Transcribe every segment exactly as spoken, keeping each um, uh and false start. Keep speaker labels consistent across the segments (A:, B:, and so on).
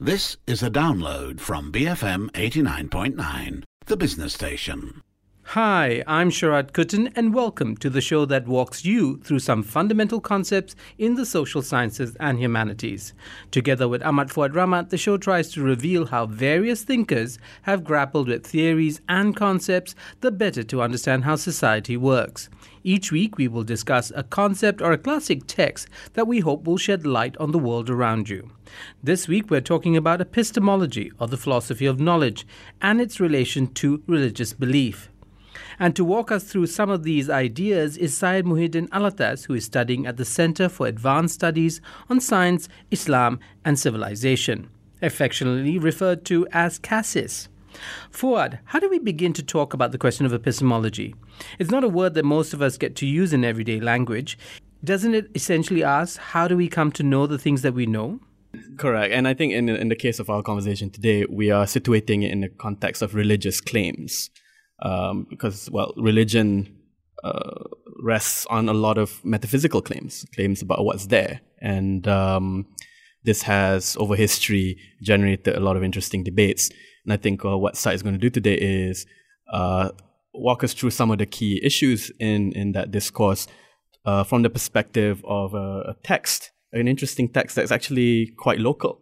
A: This is a download from B F M eighty-nine point nine, the business station.
B: Hi, I'm Sharad Kuttan and welcome to the show that walks you through some fundamental concepts in the social sciences and humanities. Together with Ahmad Fuad Rahmat, the show tries to reveal how various thinkers have grappled with theories and concepts the better to understand how society works. Each week we will discuss a concept or a classic text that we hope will shed light on the world around you. This week we're talking about epistemology, or the philosophy of knowledge, and its relation to religious belief. And to walk us through some of these ideas is Syed Muhyiddin Alatas, who is studying at the Center for Advanced Studies on Science, Islam and Civilization, affectionately referred to as CASIS. Fuad, how do we begin to talk about the question of epistemology? It's not a word that most of us get to use in everyday language. Doesn't it essentially ask, how do we come to know the things that we know?
C: Correct. And I think in, in the case of our conversation today, we are situating it in the context of religious claims. Um, because, well, religion uh, rests on a lot of metaphysical claims, claims about what's there. And um, this has, over history, generated a lot of interesting debates. And I think uh, what Sai is going to do today is uh, walk us through some of the key issues in, in that discourse uh, from the perspective of a, a text, an interesting text that's actually quite local.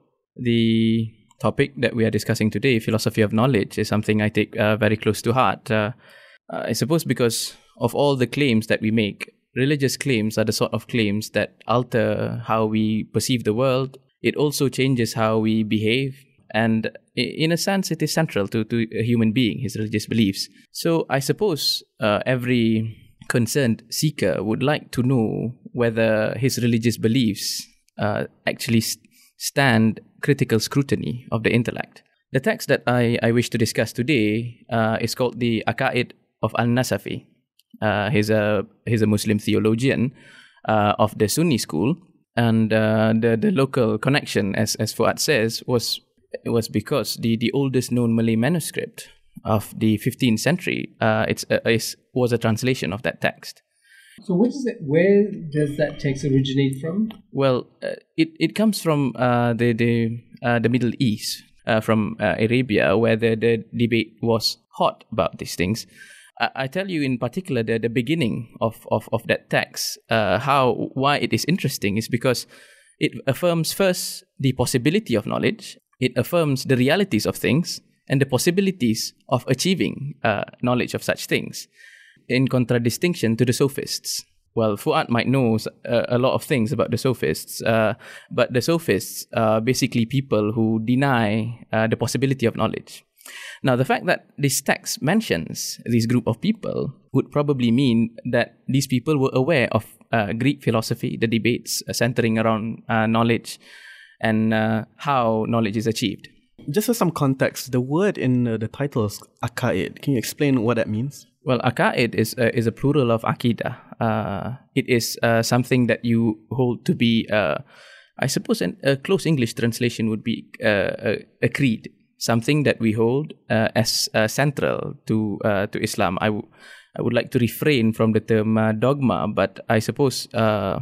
D: The topic that we are discussing today, philosophy of knowledge, is something I take uh, very close to heart. Uh, I suppose because of all the claims that we make, religious claims are the sort of claims that alter how we perceive the world. It also changes how we behave. And in a sense, it is central to, to a human being, his religious beliefs. So I suppose uh, every concerned seeker would like to know whether his religious beliefs uh, actually st- stand critical scrutiny of the intellect. The text that I, I wish to discuss today uh, is called the Aqaid of Al-Nasafi. Uh, he's a he's a Muslim theologian uh, of the Sunni school, and uh, the the local connection, as as Fuad says, was was because the, the oldest known Malay manuscript of the fifteenth century uh, it's uh, is, was a translation of that text.
B: So what is it, where does that text originate from?
D: Well, uh, it, it comes from uh, the the, uh, the Middle East, uh, from uh, Arabia, where the, the debate was hot about these things. I, I tell you in particular the, the beginning of, of, of that text, uh, how why it is interesting is because it affirms first the possibility of knowledge, it affirms the realities of things, and the possibilities of achieving uh, knowledge of such things, in contradistinction to the sophists. Well, Fuad might know uh, a lot of things about the sophists, uh, but the sophists are basically people who deny uh, the possibility of knowledge. Now, the fact that this text mentions this group of people would probably mean that these people were aware of uh, Greek philosophy, the debates uh, centering around uh, knowledge and uh, how knowledge is achieved.
C: Just for some context, the word in uh, the title is Aqaid. Can you explain what that means?
D: Well, Aqaid is uh, is a plural of Aqidah. Uh, it is uh, something that you hold to be, uh, I suppose, an, a close English translation would be uh, a, a creed, something that we hold uh, as uh, central to uh, to Islam. I, w- I would like to refrain from the term uh, dogma, but I suppose uh,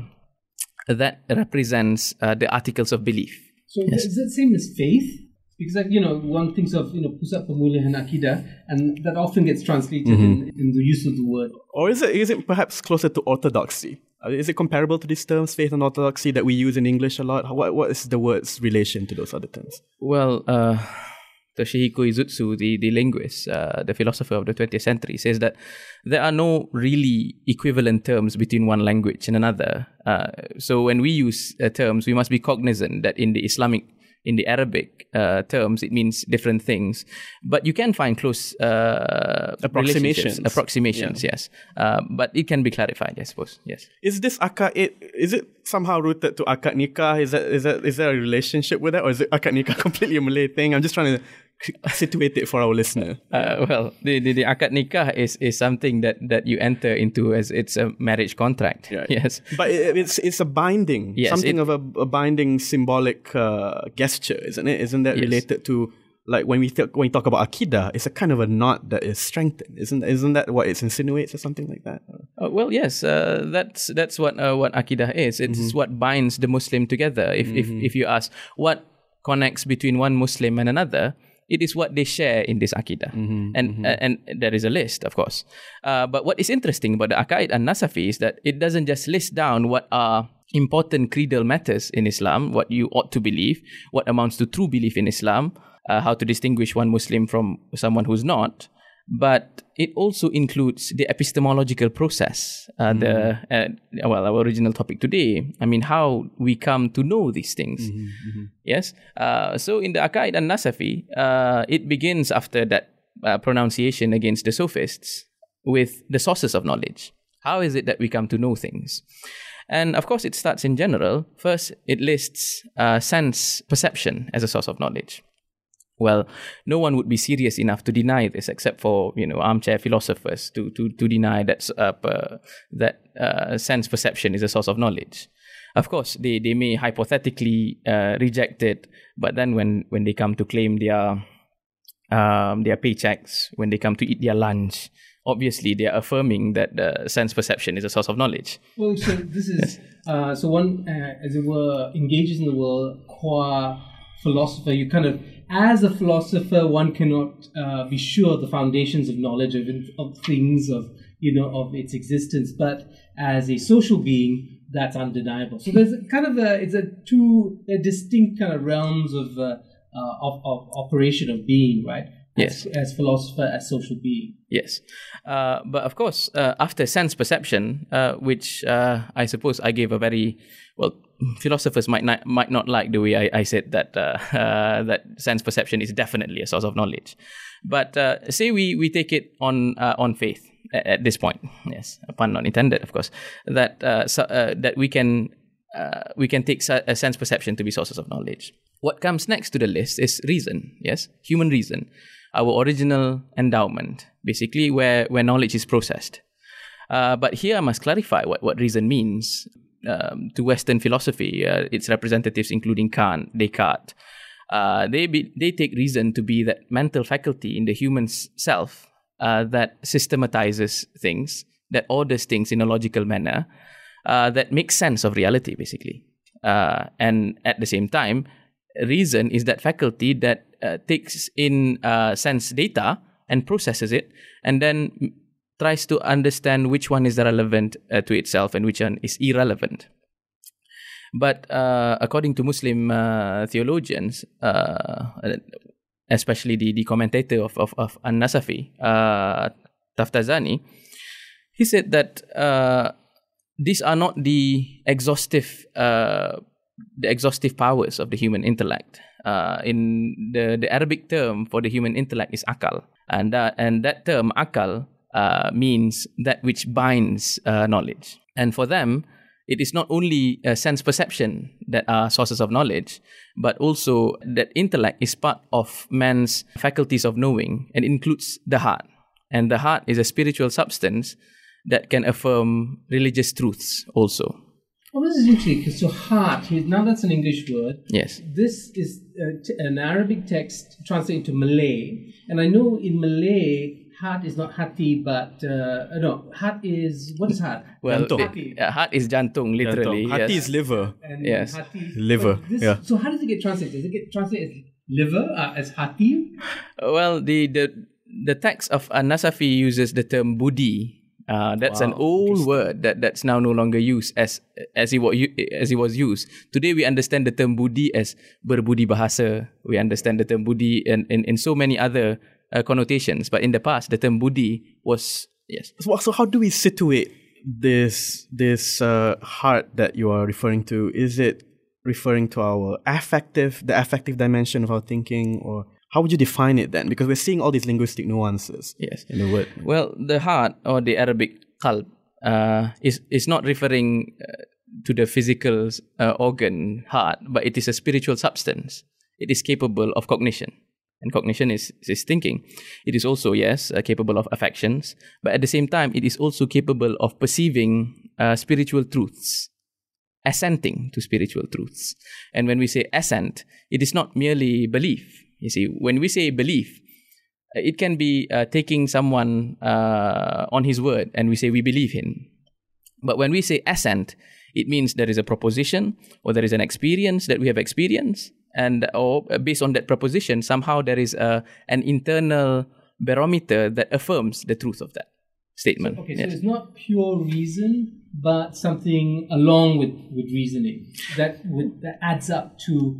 D: that represents uh, the articles of belief.
B: So yes. Is that same as faith? Because, like, you know, one thinks of, you know, Pusat Pemulihan Akidah, and that often gets translated mm-hmm. in, in the use of the word.
C: Or is it is it perhaps closer to orthodoxy? Is it comparable to these terms, faith and orthodoxy, that we use in English a lot? What What is the word's relation to those other terms?
D: Well, uh, Toshihiko Izutsu, the, the linguist, uh, the philosopher of the twentieth century, says that there are no really equivalent terms between one language and another. Uh, so when we use uh, terms, we must be cognizant that in the Islamic In the Arabic uh, terms, it means different things, but you can find close uh,
C: approximations.
D: Approximations, yeah. yes. Uh, but it can be clarified, I suppose. Yes.
C: Is this akad? Is it somehow rooted to akad nikah? Is that is that is there a relationship with that, or is it akad nikah completely a Malay thing? I'm just trying to situate it for our listener.
D: Uh, well, the, the, the akad nikah is, is something that, that you enter into as it's a marriage contract.
C: Right.
D: Yes.
C: But it, it's it's a binding, yes, something it, of a, a binding symbolic uh, gesture, isn't it? Isn't that yes. related to, like, when we th- when we talk about akidah, it's a kind of a knot that is strengthened, isn't isn't that what it insinuates or something like that?
D: Uh, well, yes, uh, that's that's what uh, what akidah is. It's mm-hmm. what binds the Muslim together. If mm-hmm. if if you ask what connects between one Muslim and another, it is what they share in this Aqidah. Mm-hmm, and mm-hmm. Uh, and there is a list, of course. Uh, but what is interesting about the Aqaid an-Nasafi is that it doesn't just list down what are important creedal matters in Islam, what you ought to believe, what amounts to true belief in Islam, uh, how to distinguish one Muslim from someone who's not, but it also includes the epistemological process, uh, mm. the uh, well, our original topic today. I mean, how we come to know these things. Mm-hmm, mm-hmm. Yes. Uh, so in the Aqaid an-Nasafi, uh, it begins after that uh, pronunciation against the sophists with the sources of knowledge. How is it that we come to know things? And of course, it starts in general. First, it lists uh, sense perception as a source of knowledge. Well, no one would be serious enough to deny this, except for, you know, armchair philosophers to to to deny that uh, per, that uh, sense perception is a source of knowledge. Of course, they, they may hypothetically uh, reject it, but then when, when they come to claim their um, their paychecks, when they come to eat their lunch, obviously they are affirming that the sense perception is a source of knowledge.
B: Well, so this is uh, so one, uh, as it were, engages in the world qua philosopher. You kind of, as a philosopher, one cannot uh, be sure of the foundations of knowledge of, of things, of, you know, of its existence. But as a social being, that's undeniable. So there's a kind of a, it's a two a distinct kind of realms of, uh, uh, of of operation of being, right?
D: Yes.
B: As, as philosopher, as social being.
D: Yes. Uh, but of course, uh, after sense perception, uh, which uh, I suppose I gave a very, well, philosophers might not might not like the way I, I said that uh, uh, that sense perception is definitely a source of knowledge. But uh, say we, we take it on uh, on faith at, at this point. Yes, a pun not intended, of course. That uh, so, uh, that we can uh, we can take a sense perception to be sources of knowledge. What comes next to the list is reason. Yes, human reason. Our original endowment, basically where, where knowledge is processed. Uh, but here I must clarify what, what reason means. Um, to Western philosophy, uh, its representatives including Kant, Descartes, uh, they be, they take reason to be that mental faculty in the human self uh, that systematizes things, that orders things in a logical manner, uh, that makes sense of reality, basically. Uh, and at the same time, reason is that faculty that uh, takes in uh, sense data and processes it, and then tries to understand which one is relevant uh, to itself and which one is irrelevant. But uh, according to Muslim uh, theologians, uh, especially the, the commentator of, of, of An-Nasafi, uh, Taftazani, he said that uh, these are not the exhaustive uh, the exhaustive powers of the human intellect. Uh, in the, the Arabic term for the human intellect is akal. And that, and that term, akal, uh, means that which binds uh, knowledge. And for them, it is not only uh, sense perception that are sources of knowledge, but also that intellect is part of man's faculties of knowing and includes the heart. And the heart is a spiritual substance that can affirm religious truths also.
B: Oh, this is interesting, because so heart, now that's an English word.
D: Yes.
B: This is uh, t- an Arabic text translated into Malay. And I know in Malay, heart is not hati, but, uh, no, heart is, what is heart?
D: Well, the, uh, heart is jantung, literally.
C: Jantung. Hati
D: yes.
C: is liver.
B: And
D: yes.
B: Hati,
C: liver,
B: this,
C: yeah.
B: So how does it get translated? Does it get translated as liver, uh, as hati?
D: Well, the, the, the text of An-Nasafi uses the term buddhi. Uh, that's wow, an old word that, that's now no longer used as as it was as it was used. Today we understand the term buddhi as berbudi bahasa. We understand the term buddhi in, in, in so many other uh, connotations. But in the past, the term buddhi was yes.
C: So, so how do we situate this this uh, heart that you are referring to? Is it referring to our affective, the affective dimension of our thinking, or how would you define it then? Because we're seeing all these linguistic nuances
D: yes.
C: in the word.
D: Well, the heart, or the Arabic qalb, uh, is, is not referring uh, to the physical uh, organ heart, but it is a spiritual substance. It is capable of cognition. And cognition is, is thinking. It is also, yes, uh, capable of affections, but at the same time, it is also capable of perceiving uh, spiritual truths, assenting to spiritual truths. And when we say assent, it is not merely belief. You see, when we say belief, it can be uh, taking someone uh, on his word and we say we believe him. But when we say assent, it means there is a proposition or there is an experience that we have experienced and or based on that proposition, somehow there is a an internal barometer that affirms the truth of that statement.
B: So, okay,
D: yes.
B: so it's not pure reason, but something along with, with reasoning that with, that adds up to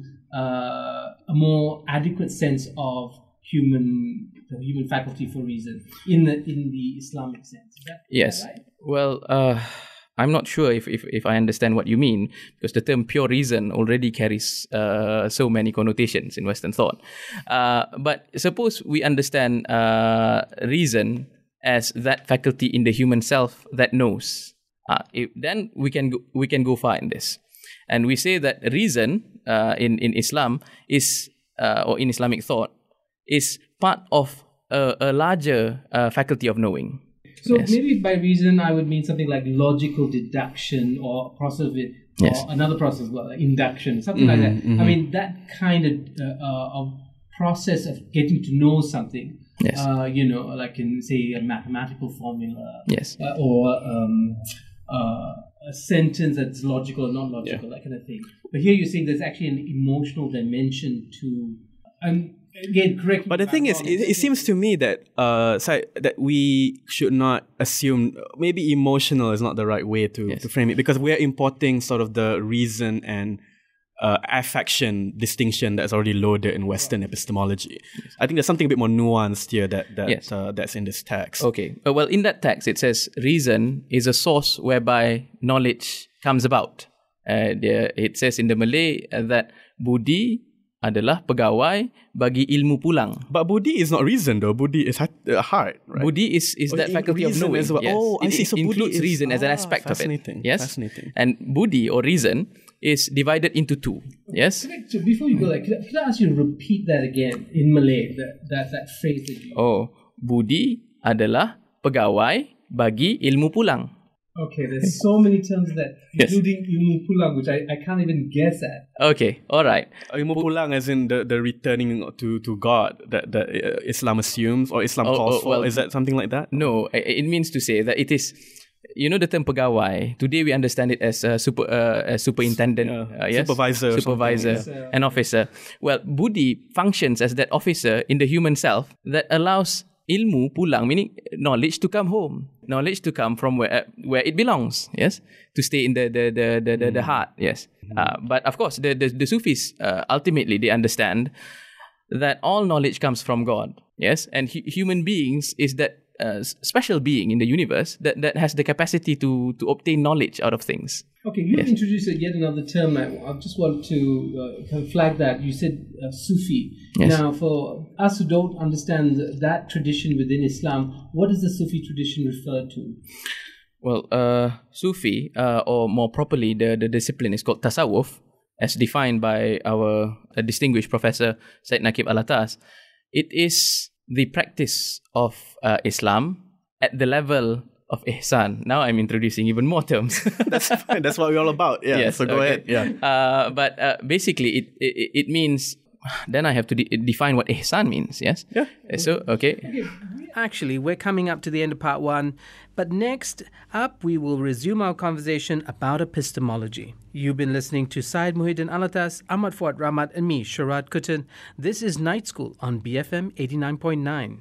B: uh, a more adequate sense of human the human faculty for reason in the in the Islamic sense. Is that,
D: yes.
B: Is that right?
D: Well, uh, I'm not sure if, if, if I understand what you mean, because the term pure reason already carries uh, so many connotations in Western thought. Uh, but suppose we understand uh, reason as that faculty in the human self that knows. Uh, if, then we can go, we can go far in this, and we say that reason uh, in in Islam is uh, or in Islamic thought is part of a, a larger uh, faculty of knowing.
B: So
D: Yes.
B: maybe by reason I would mean something like logical deduction or process of it, or
D: Yes.
B: another process, well, like induction, something like that. I mean that kind of uh, uh, of process of getting to know something.
D: Yes.
B: Uh, you know, like in say a mathematical formula,
D: Yes.
B: uh, or um, uh, a sentence that's logical or not logical, that kind of thing. But here you're saying there's actually an emotional dimension to. Um, again, correct. me
C: But the
B: if
C: thing
B: I'm
C: is,
B: wrong.
C: it, it seems to me that uh, si- that we should not assume maybe emotional is not the right way to,
D: Yes.
C: to frame it, because we're importing sort of the reason and uh, affection distinction that's already loaded in Western epistemology. I think there's something a bit more nuanced here that that
D: Yes.
C: uh, that's in this text.
D: Okay. Uh, well, in that text, it says reason is a source whereby knowledge comes about. Uh, the, it says in the Malay uh, that budi adalah pegawai bagi ilmu pulang.
C: But buddhi is not reason though. Buddhi is heart, uh, heart right?
D: Budi is, is
C: Oh,
D: that
C: in
D: faculty of
C: reason
D: knowing.
C: as well.
D: Yes.
C: Oh, I
D: it,
C: see.
D: it
C: So buddhi
D: includes
C: is-
D: reason as an
C: ah,
D: aspect of it.
C: fascinating,
D: Yes.
C: fascinating.
D: And budi or reason is divided into two. Yes.
B: Correct. So before you go there, could I, could I ask you to repeat that again in Malay? That that, that phrase that you.
D: Oh, budi adalah pegawai bagi ilmu pulang.
B: Okay, there's so many terms that,
D: Yes.
B: including ilmu pulang, which I, I can't even guess at.
D: Okay. All right.
C: Ilmu pulang as in the, the returning to, to God that, that uh, Islam assumes or Islam
D: Oh,
C: calls
D: oh,
C: for.
D: well-
C: Is that something like that?
D: No, i- it means to say that it is, you know, the term pegawai. Today we understand it as a super, uh, a superintendent,
C: Yeah,
D: uh, yes?
C: supervisor or
D: supervisor,
B: something, yes.
D: an officer. Well, budi functions as that officer in the human self that allows ilmu pulang, meaning knowledge to come home, knowledge to come from where uh, where it belongs. Yes, to stay in the the the the, the, the heart. Yes, uh, but of course, the the, the Sufis uh, ultimately they understand that all knowledge comes from God. Yes, and hu- human beings is that uh, s- special being in the universe that, that has the capacity to to obtain knowledge out of things.
B: Okay, you
D: Yes.
B: introduced yet another term. I, I just want to uh, kind of flag that. You said uh, Sufi.
D: Yes.
B: Now, for us who don't understand that tradition within Islam, what does the Sufi tradition refer to?
D: Well, uh, Sufi, uh, or more properly, the, the discipline is called Tasawwuf, as defined by our uh, distinguished professor Syed Naqib Alatas. It is the practice of uh, Islam at the level of ihsan. Now I'm introducing even more terms.
C: That's fine. That's what we're all about. Yeah.
D: Yes,
C: so go
D: okay.
C: ahead. Yeah.
D: Uh, but uh, basically, it, it it means. Then I have to de- define what ihsan means. Yes.
C: Yeah.
D: So okay.
B: Actually, we're coming up to the end of part one, but next up we will resume our conversation about epistemology. You've been listening to Syed Muhyiddin Alatas, Ahmad Fuad Rahmat, and me, Sharad Kuttan. This is Night School on B F M eighty-nine point nine.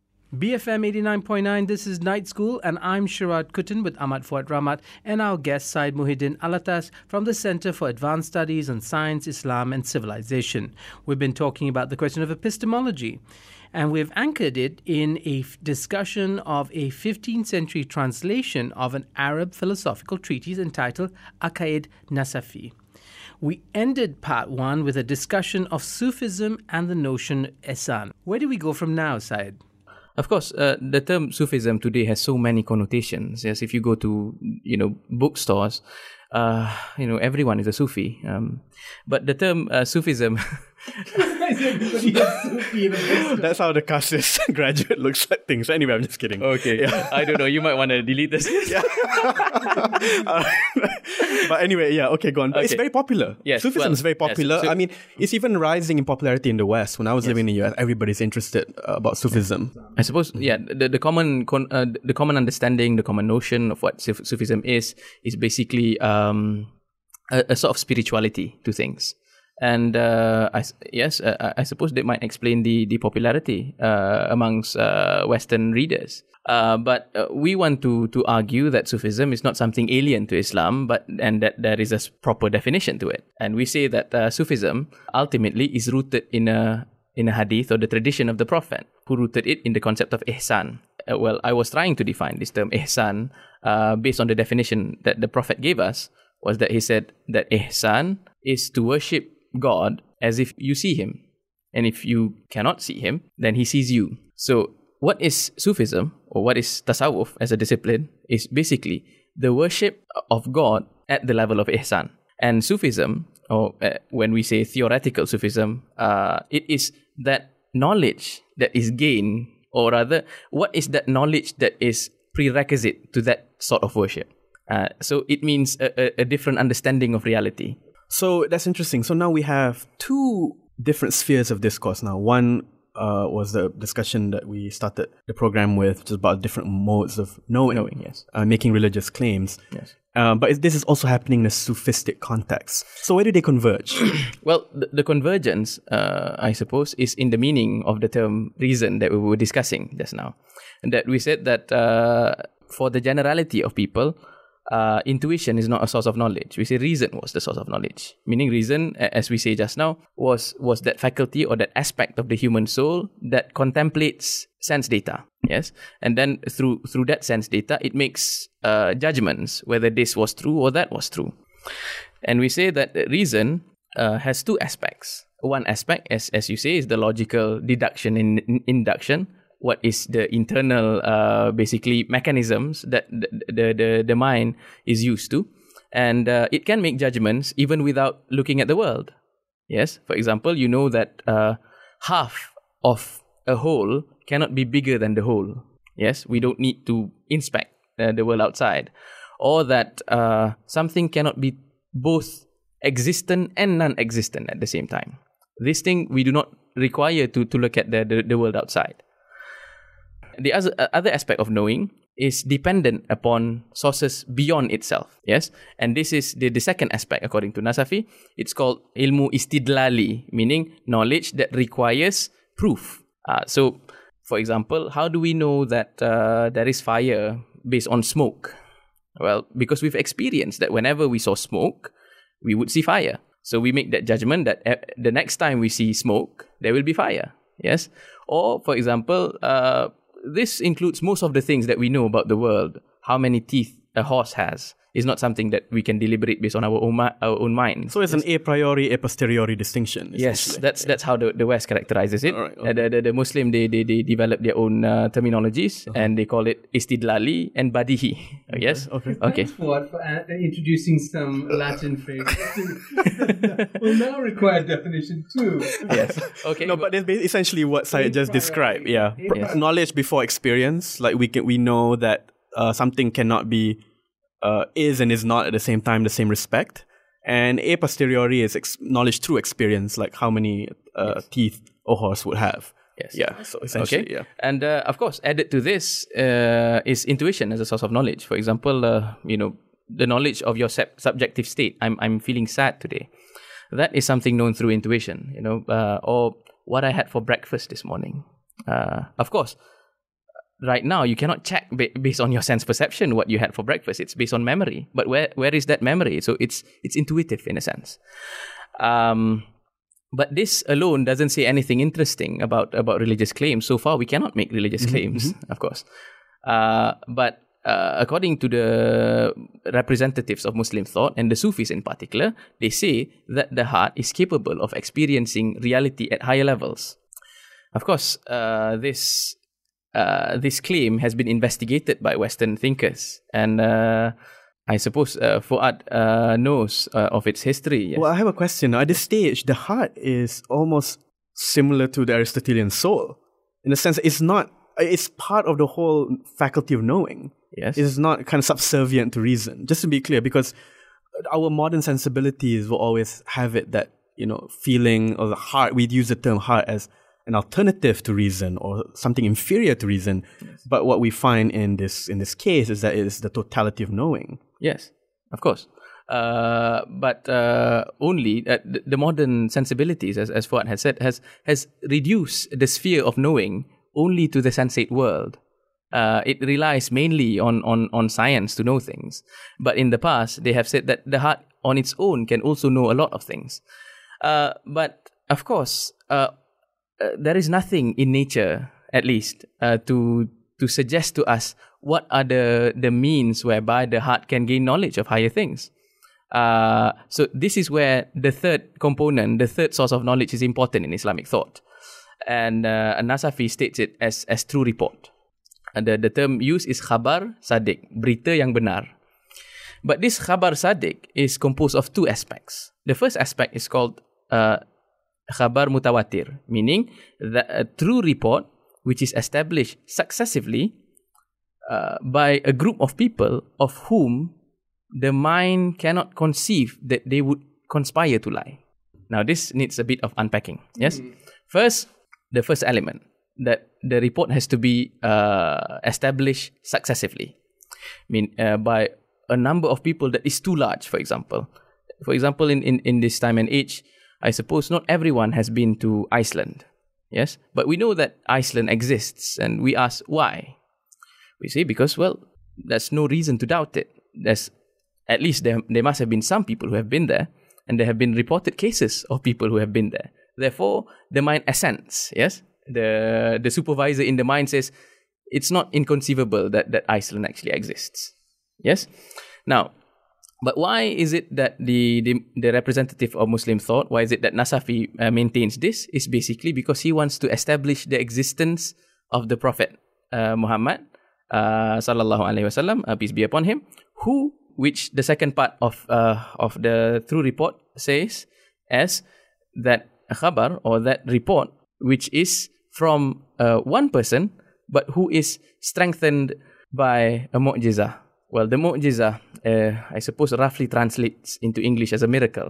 B: B F M eighty-nine point nine, this is Night School, and I'm Sharad Kuttan with Ahmad Fuad Rahmat and our guest Syed Muhyiddin Alatas from the Center for Advanced Studies on Science, Islam and Civilization. We've been talking about the question of epistemology, and we've anchored it in a f- discussion of a fifteenth century translation of an Arab philosophical treatise entitled Aqaid Nasafi. We ended part one with a discussion of Sufism and the notion ihsan. Where do we go from now, Syed?
D: Of course, uh, the term Sufism today has so many connotations. Yes, if you go to you know bookstores, uh, you know everyone is a Sufi. Um, but the term uh, Sufism,
C: That's how the Cassis graduate looks at things. Anyway, I'm just kidding.
D: okay, I don't know. You might want to delete this.
C: But anyway, yeah, okay, go on. But it's
D: Okay.
C: very popular.
D: Yes,
C: Sufism
D: well,
C: is very
D: yes,
C: popular.
D: so-
C: I mean, it's even rising in popularity in the West. When I was living in the U S, everybody's interested uh, about Sufism.
D: I suppose, yeah, the, the common con- uh, the common understanding, the common notion of what Suf- Sufism is, is basically um, a, a sort of spirituality to things. And uh, I, yes, uh, I suppose that might explain the, the popularity uh, amongst uh, Western readers. Uh, but uh, we want to to argue that Sufism is not something alien to Islam, but and that there is a proper definition to it. And we say that uh, Sufism ultimately is rooted in a in a hadith or the tradition of the Prophet, who rooted it in the concept of ihsan. Uh, well, I was trying to define this term ihsan uh, based on the definition that the Prophet gave us, was that he said that ihsan is to worship God as if you see him. And if you cannot see him, then he sees you. So what is Sufism, or what is Tasawwuf as a discipline, is basically the worship of God at the level of ihsan. And Sufism, or uh, when we say theoretical Sufism, uh, it is that knowledge that is gained, or rather, what is that knowledge that is prerequisite to that sort of worship? Uh, so it means a, a, a different understanding of reality.
C: So that's interesting. So now we have two different spheres of discourse now. One uh, was the discussion that we started the program with, which is about different modes of knowing,
D: Knowing, yes.
C: uh, making religious claims.
D: Yes.
C: Uh, but is- this is also happening in a Sufistic context. So where do they converge?
D: Well, the, the convergence, uh, I suppose, is in the meaning of the term reason that we were discussing just now. And that we said that uh, for the generality of people, Uh, intuition is not a source of knowledge. We say reason was the source of knowledge. Meaning reason, as we say just now, was was that faculty or that aspect of the human soul that contemplates sense data. Yes, and then through through that sense data, it makes uh, judgments whether this was true or that was true. And we say that reason uh, has two aspects. One aspect, as as you say, is the logical deduction and in, induction. What is the internal, uh, basically, mechanisms that the, the, the, the mind is used to. And uh, it can make judgments even without looking at the world. Yes, for example, you know that uh, half of a whole cannot be bigger than the whole. Yes, we don't need to inspect uh, the world outside. Or that uh, something cannot be both existent and non-existent at the same time. This thing we do not require to, to look at the, the, the world outside. The other, other aspect of knowing is dependent upon sources beyond itself. Yes, and this is the, the second aspect according to Nasafi. It's called ilmu istidlali, meaning knowledge that requires proof. Uh, so, for example, how do we know that uh, there is fire based on smoke? Well, because we've experienced that whenever we saw smoke, we would see fire. So we make that judgment that uh, the next time we see smoke, there will be fire. Yes, or for example, uh, this includes most of the things that we know about the world. How many teeth a horse has is not something that we can deliberate based on our own, mi- our own mind.
C: So it's yes. an a priori, a posteriori distinction.
D: Yes, that's that's how the, the West characterizes it.
C: Right, okay.
D: uh, the, the, the Muslim, they, they, they develop their own uh, terminologies, uh-huh. and they call it istidlali and badihi. Okay. Yes?
C: Okay.
D: Okay.
B: Thanks, Fuad, for uh, introducing some Latin phrases. Will now require definition too.
D: Yes. Okay.
C: No, but it's essentially what Syed just described. Yeah.
B: Yes.
C: Knowledge before experience. Like we can, we know that uh, something cannot be Uh, is and is not at the same time the same respect. And a posteriori is ex- knowledge through experience, like how many uh, yes. teeth a horse would have.
D: Yes.
C: Yeah. So essentially,
D: okay.
C: yeah.
D: And uh, of course, added to this uh, is intuition as a source of knowledge. For example, uh, you know, the knowledge of your sub- subjective state. I'm I'm feeling sad today. That is something known through intuition. You know, uh, or what I had for breakfast this morning. Uh, of course. Right now, you cannot check ba- based on your sense perception what you had for breakfast. It's based on memory. But where where is that memory? So it's it's intuitive in a sense. Um, but this alone doesn't say anything interesting about, about religious claims. So far, we cannot make religious mm-hmm, claims, mm-hmm. of course. Uh, but uh, according to the representatives of Muslim thought, and the Sufis in particular, they say that the heart is capable of experiencing reality at higher levels. Of course, uh, this... Uh, this claim has been investigated by Western thinkers, and uh, I suppose uh, Fuad uh, knows uh, of its history. Yes.
C: Well, I have a question. At this stage, the heart is almost similar to the Aristotelian soul, in the sense that it's not, it's part of the whole faculty of knowing.
D: Yes.
C: It's not kind of subservient to reason. Just to be clear, because our modern sensibilities will always have it that, you know, feeling or the heart, we'd use the term heart as an alternative to reason or something inferior to reason. Yes. But what we find in this in this case is that it is the totality of knowing.
D: Yes, of course. Uh, but uh, only uh, the, the modern sensibilities, as, as Fuad has said, has has reduced the sphere of knowing only to the sensate world. Uh, it relies mainly on, on, on science to know things. But in the past, they have said that the heart on its own can also know a lot of things. Uh, but of course, uh, uh, there is nothing in nature, at least, uh, to to suggest to us what are the, the means whereby the heart can gain knowledge of higher things. Uh, so this is where the third component, the third source of knowledge is important in Islamic thought. And uh, Nasafi states it as, as true report. And the, the term used is khabar sadiq, berita yang benar. But this khabar sadiq is composed of two aspects. The first aspect is called uh, khabar mutawatir, meaning that a true report which is established successively uh, by a group of people of whom the mind cannot conceive that they would conspire to lie. Now, this needs a bit of unpacking. Yes? Mm. First, the first element, that the report has to be uh, established successively. I mean, uh, by a number of people that is too large, for example. For example, in, in, in this time and age, I suppose not everyone has been to Iceland. Yes? But we know that Iceland exists, and we ask why. We say because, well, there's no reason to doubt it. There's At least there, there must have been some people who have been there, and there have been reported cases of people who have been there. Therefore, the mind assents, yes? The the supervisor in the mind says, it's not inconceivable that, that Iceland actually exists. Yes? Now, but why is it that the, the, the representative of Muslim thought, why is it that Nasafi uh, maintains this? Is basically because he wants to establish the existence of the Prophet uh, Muhammad, uh, sallallahu alaihi wasallam, uh, peace be upon him, who which the second part of uh, of the true report says as that khabar or that report which is from uh, one person but who is strengthened by a mu'jizah. Well, the mu'jizah, uh, I suppose, roughly translates into English as a miracle.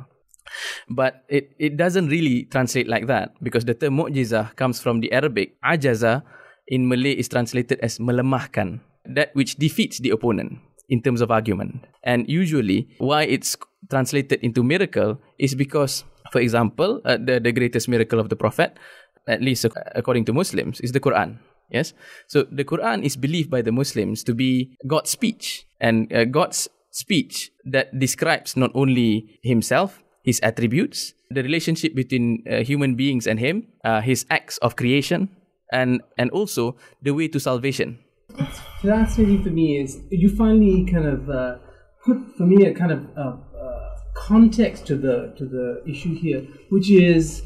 D: But it, it doesn't really translate like that, because the term mu'jizah comes from the Arabic. Ajaza in Malay is translated as melemahkan, that which defeats the opponent in terms of argument. And usually, why it's translated into miracle is because, for example, uh, the, the greatest miracle of the Prophet, at least according to Muslims, is the Quran. Yes? So the Quran is believed by the Muslims to be God's speech. And uh, God's speech that describes not only himself, his attributes, the relationship between uh, human beings and him, uh, his acts of creation, and, and also the way to salvation.
B: What's fascinating for me is you finally kind of uh, put for me a kind of uh, uh, context to the to the issue here, which is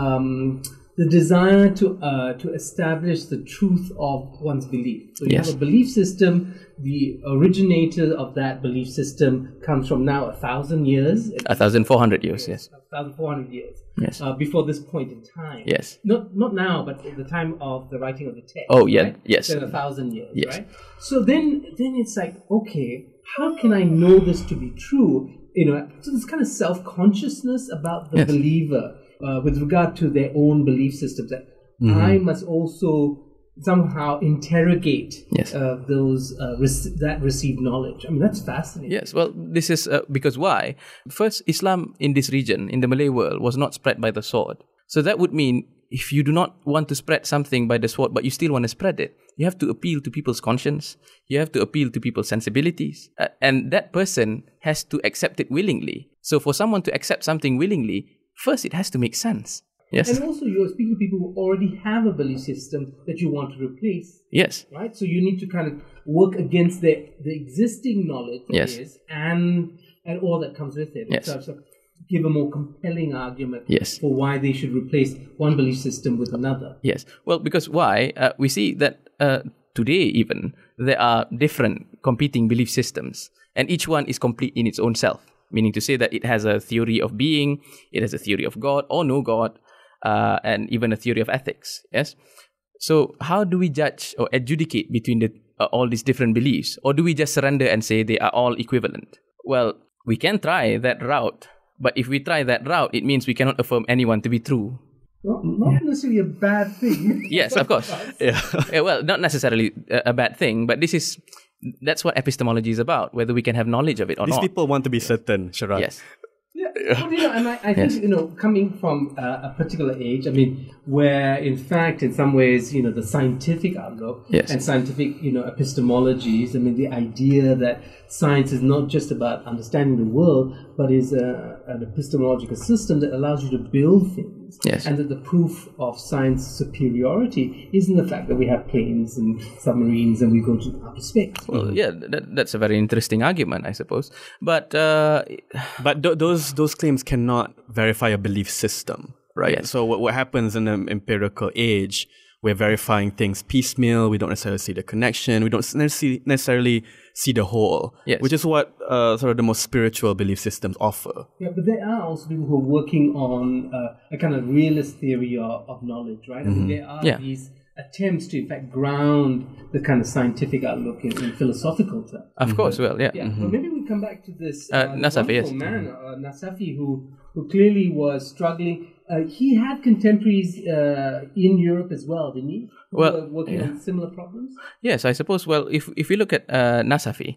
B: um, the desire to uh, to establish the truth of one's belief. So you yes. have a belief system. The originator of that belief system comes from now a thousand years.
D: A thousand four hundred years, yes.
B: A thousand four hundred years.
D: Yes.
B: Uh, before this point in time.
D: Yes.
B: Not not now, but at the time of the writing of the text.
D: Oh, yeah.
B: Right?
D: Yes.
B: Then a thousand years,
D: yes.
B: right? So then, then it's like, okay, how can I know this to be true? You know, so this kind of self-consciousnness about the yes. believer uh, with regard to their own belief systems. That mm-hmm. I must also somehow interrogate
D: yes.
B: uh, those uh, rec- that received knowledge. I mean, that's fascinating.
D: Yes, well, this is uh, because why? First, Islam in this region, in the Malay world, was not spread by the sword. So that would mean if you do not want to spread something by the sword, but you still want to spread it, you have to appeal to people's conscience. You have to appeal to people's sensibilities. Uh, and that person has to accept it willingly. So for someone to accept something willingly, first it has to make sense. Yes.
B: And also you're speaking to people who already have a belief system that you want to replace.
D: Yes.
B: Right? So you need to kind of work against the the existing knowledge that
D: yes.
B: is and and all that comes with it.
D: Yes.
B: So, so give a more compelling argument
D: yes.
B: for why they should replace one belief system with another.
D: Yes. Well, because why? Uh, we see that uh, today even there are different competing belief systems, and each one is complete in its own self. Meaning to say that it has a theory of being, it has a theory of God or no God, Uh, and even a theory of ethics, yes? So how do we judge or adjudicate between the, uh, all these different beliefs? Or do we just surrender and say they are all equivalent? Well, we can try that route, but if we try that route, it means we cannot affirm anyone to be true.
B: Well, not yeah. necessarily a bad thing.
D: Yes, of course. yeah. yeah, well, not necessarily a, a bad thing, but this is That's what epistemology is about, whether we can have knowledge of it or
C: These
D: not.
C: people want to be certain, Sharad.
D: Yes.
B: Yeah, well, you know, and I, I think,
D: Yes.
B: you know, coming from uh, a particular age, I mean, where in fact, in some ways, you know, the scientific outlook
D: Yes.
B: and scientific, you know, epistemologies, I mean, the idea that science is not just about understanding the world, but is a, an epistemological system that allows you to build things.
D: Yes.
B: And that the proof of science superiority is in the fact that we have planes and submarines and we go to outer space.
D: Well, yeah, that, that's a very interesting argument, I suppose. But uh,
C: But th- those those claims cannot verify a belief system, right?
D: Yes.
C: So what, what happens in an empirical age, we're verifying things piecemeal. We don't necessarily see the connection. We don't necessarily necessarily see the whole,
D: Yes.
C: which is what uh, sort of the most spiritual belief systems offer.
B: Yeah, but there are also people who are working on uh, a kind of realist theory of, of knowledge, right? I mean, there are
D: Yeah.
B: these attempts to, in fact, ground the kind of scientific outlook in, in philosophical terms.
D: of course, well, yeah.
B: Yeah, well, maybe we come back to this
D: Uh,
B: uh,
D: Nasafi, yes.
B: wonderful man, uh, Nasafi, who who clearly was struggling. Uh, he had contemporaries uh, in Europe as well, didn't he? Who
D: Well,
B: were working
D: yeah.
B: on similar problems.
D: Yes, I suppose. Well, if if you look at uh, Nasafi,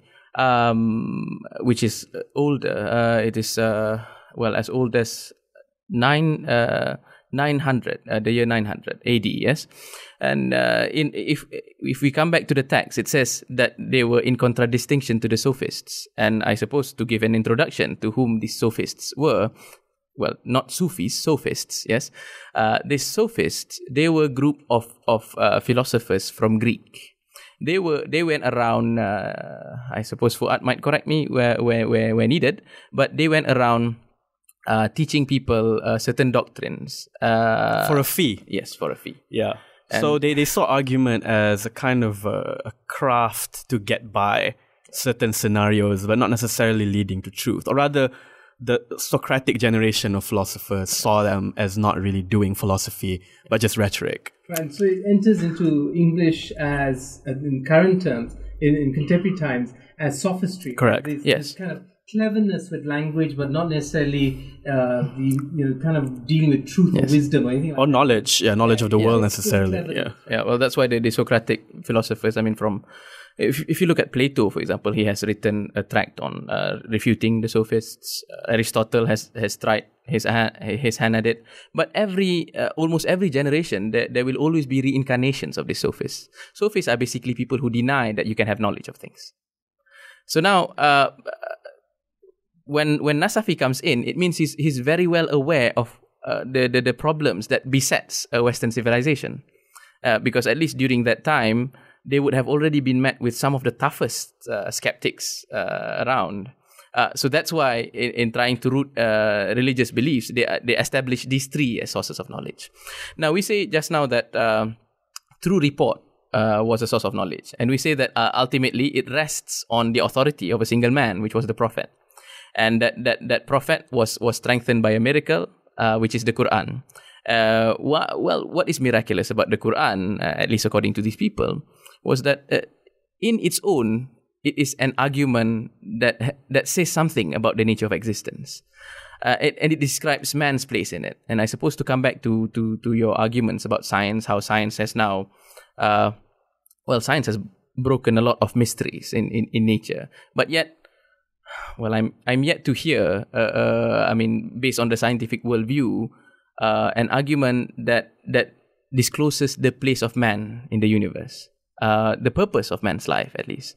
D: um, which is older, uh, it is uh, well as old as nine uh, nine hundred, uh, the year nine hundred A D. Yes, and uh, in if if we come back to the text, it says that they were in contradistinction to the sophists, and I suppose to give an introduction to whom these sophists were. Well, not Sufis, sophists, yes. Uh, these sophists, they were a group of, of uh, philosophers from Greek. They were they went around, uh, I suppose Fuad might correct me where, where, where, where needed, but they went around uh, teaching people uh, certain doctrines. Uh,
C: For a fee.
D: yes, for a fee.
C: Yeah. So they, they saw argument as a kind of a, a craft to get by certain scenarios, but not necessarily leading to truth. Or rather, the Socratic generation of philosophers saw them as not really doing philosophy, but just rhetoric.
B: Right, so it enters into English as, uh, in current terms, in, in contemporary times, as sophistry.
C: Correct.
B: This,
D: Yes.
B: this kind of cleverness with language, but not necessarily uh, the you know kind of dealing with truth
D: Yes.
B: or wisdom or anything like
C: Or
B: that.
C: knowledge, yeah, knowledge of the
B: Yeah,
C: world
B: it's just
C: necessarily.
B: clever.
C: Yeah.
D: Yeah, well, that's why the, the Socratic philosophers, I mean, from if if you look at Plato, for example, he has written a tract on uh, refuting the sophists. Uh, Aristotle has has tried his ha- his hand at it. But every uh, almost every generation, there there will always be reincarnations of the sophists. Sophists are basically people who deny that you can have knowledge of things. So now, uh, when when Nasafi comes in, it means he's he's very well aware of uh, the, the the problems that besets a Western civilization, uh, because at least during that time they would have already been met with some of the toughest uh, skeptics uh, around. Uh, so that's why, in, in trying to root uh, religious beliefs, they they establish these three as sources of knowledge. Now we say just now that uh, true report uh, was a source of knowledge, and we say that uh, ultimately it rests on the authority of a single man, which was the prophet. And that, that, that prophet was, was strengthened by a miracle, uh, which is the Quran. Uh, wha- well, what is miraculous about the Quran, uh, at least according to these people, was that uh, in its own, it is an argument that that says something about the nature of existence. Uh, it, and it describes man's place in it. And I suppose to come back to, to, to your arguments about science, how science has now, uh, well, science has broken a lot of mysteries in, in, in nature. But yet, well, I'm I'm yet to hear, uh, uh, I mean, based on the scientific worldview, uh, an argument that that discloses the place of man in the universe, uh, the purpose of man's life, at least.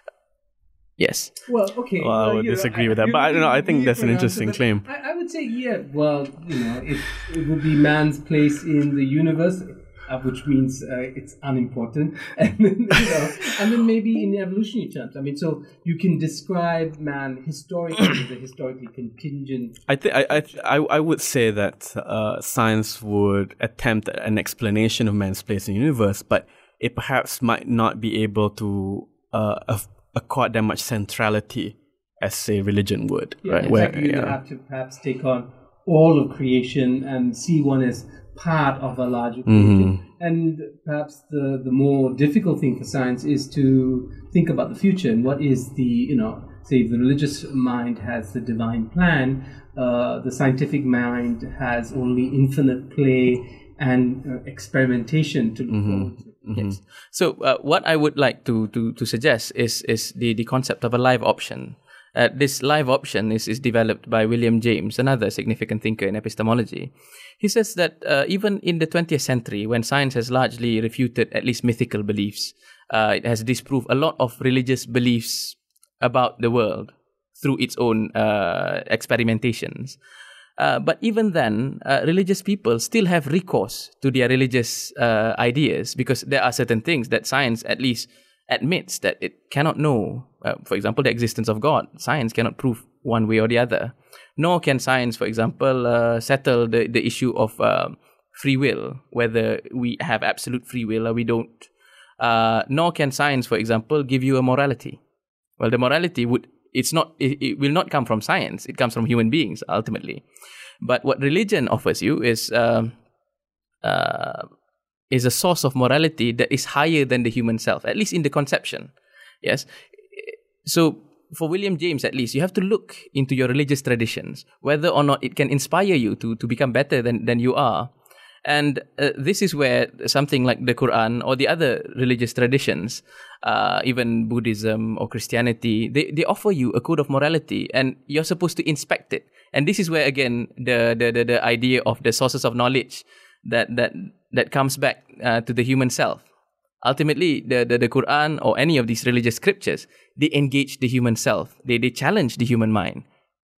D: Yes.
B: Well, okay.
C: Well, I
B: uh,
C: would
B: you know,
C: disagree with that,
B: you're
C: but I don't know, I
B: looking
C: think that's an
B: for an
C: interesting
B: answer,
C: claim.
B: but I, I would say, yeah, well, you know, it, it would be man's place in the universe, uh, which means uh, it's unimportant, and then, you know, and then maybe in evolutionary terms. I mean, so you can describe man historically as a historically contingent.
C: I think I, I I I would say that uh, science would attempt an explanation of man's place in the universe, but it perhaps might not be able to uh, af- accord that much centrality as, say, religion would.
B: Yeah,
C: Right?
B: exactly.
C: Where,
B: You
C: yeah.
B: have to perhaps take on all of creation and see one as part of a larger
C: Mm-hmm.
B: creation. And perhaps the, the more difficult thing for science is to think about the future and what is the, you know, say if the religious mind has the divine plan, uh, the scientific mind has only infinite play and uh, experimentation to look
C: Mm-hmm.
B: forward to.
C: Mm-hmm.
D: Yes. So uh, what I would like to to to suggest is is the, the concept of a live option. Uh, this live option is, is developed by William James, another significant thinker in epistemology. He says that uh, even in the twentieth century, when science has largely refuted at least mythical beliefs, uh, it has disproved a lot of religious beliefs about the world through its own uh, experimentations. Uh, but even then, uh, religious people still have recourse to their religious uh, ideas, because there are certain things that science at least admits that it cannot know. Uh, for example, the existence of God. Science cannot prove one way or the other. Nor can science, for example, uh, settle the, the issue of uh, free will, whether we have absolute free will or we don't. Uh, nor can science, for example, give you a morality. Well, the morality would It's not. It, it will not come from science. It comes from human beings ultimately. But what religion offers you is uh, uh, is a source of morality that is higher than the human self, at least in the conception. Yes. So for William James, at least, you have to look into your religious traditions, whether or not it can inspire you to to become better than than you are. And uh, this is where something like the Quran or the other religious traditions, uh, even Buddhism or Christianity, they, they offer you a code of morality, and you're supposed to inspect it. And this is where, again, the the, the, the idea of the sources of knowledge that that, that comes back uh, to the human self. Ultimately, the, the, the Quran or any of these religious scriptures, they engage the human self. They they challenge the human mind.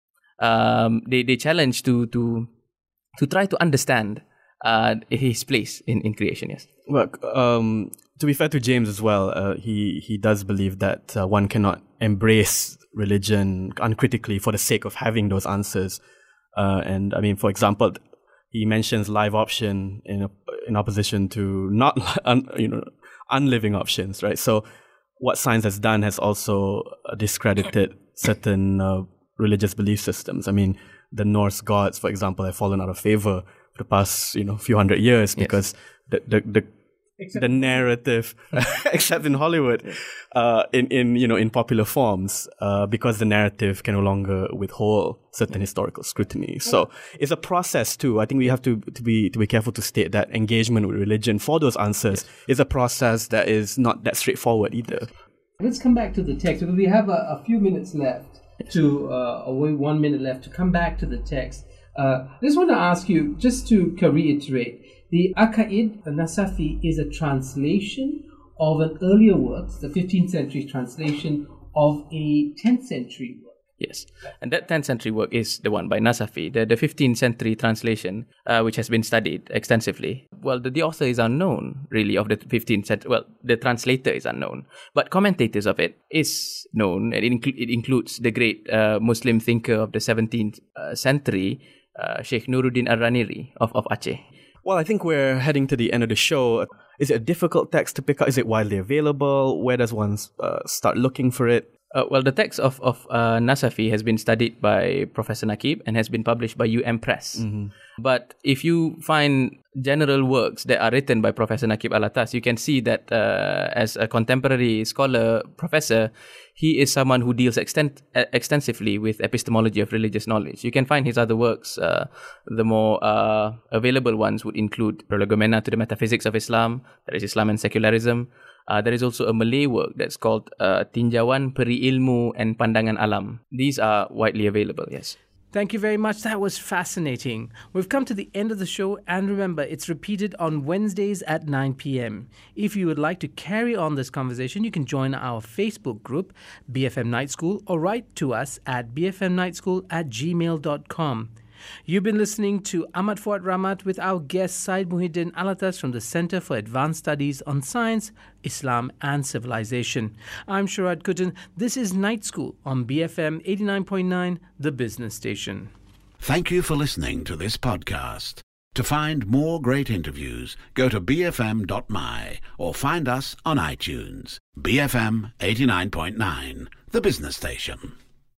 D: Um, they, they challenge to to to try to understand Uh, his place in, in creation, yes.
C: Well, um, to be fair to James as well, uh, he he does believe that uh, one cannot embrace religion uncritically for the sake of having those answers. Uh, and I mean, for example, he mentions live option in a, in opposition to not un, you know unliving options, right? So what science has done has also discredited certain uh, religious belief systems. I mean, the Norse gods, for example, have fallen out of favor the past, you know, few hundred years because yes. the the the, the narrative, except in Hollywood, uh, in in you know in popular forms, uh, because the narrative can no longer withhold certain historical scrutiny. So it's a process too. I think we have to to be to be careful to state that engagement with religion for those answers yes. is a process that is not that straightforward either.
B: Let's come back to the text because we have a, a few minutes left to, uh, or one minute left to come back to the text. Uh, I just want to ask you, just to reiterate, the Aqaid Nasafi is a translation of an earlier work, the fifteenth century translation of a tenth century work.
D: Yes, and that tenth century work is the one by Nasafi, the, the fifteenth century translation, uh, which has been studied extensively. Well, the, the author is unknown, really, of the fifteenth century. Well, the translator is unknown, but commentators of it is known. It, incl- it includes the great uh, Muslim thinker of the seventeenth uh, century, Uh, Sheikh Nuruddin Ar-Raniri of, of Aceh.
C: Well, I think we're heading to the end of the show. Is it a difficult text to pick up? Is it widely available? Where does one uh, start looking for it?
D: Uh, well, the text of, of uh, Nasafi has been studied by Professor Nakib and has been published by U M Press. Mm-hmm. But if you find general works that are written by Professor Nakib Alatas, you can see that uh, as a contemporary scholar, professor, he is someone who deals extent- extensively with epistemology of religious knowledge. You can find his other works. Uh, the more uh, available ones would include Prolegomena to the Metaphysics of Islam, that is Islam and Secularism. Uh, there is also a Malay work that's called uh, Tinjauan Peri Ilmu and Pandangan Alam. These are widely available, yes.
B: Thank you very much. That was fascinating. We've come to the end of the show, and remember, it's repeated on Wednesdays at nine p.m. If you would like to carry on this conversation, you can join our Facebook group, B F M Night School, or write to us at b f m night school at gmail dot com. You've been listening to Ahmad Fuad Rahmat with our guest Syed Muhyiddin Alatas from the Center for Advanced Studies on Science, Islam and Civilization. I'm Sharad Kutan. This is Night School on B F M eighty-nine point nine, the business station.
A: Thank you for listening to this podcast. To find more great interviews, go to b f m dot m y or find us on iTunes. B F M eighty-nine point nine, the business station.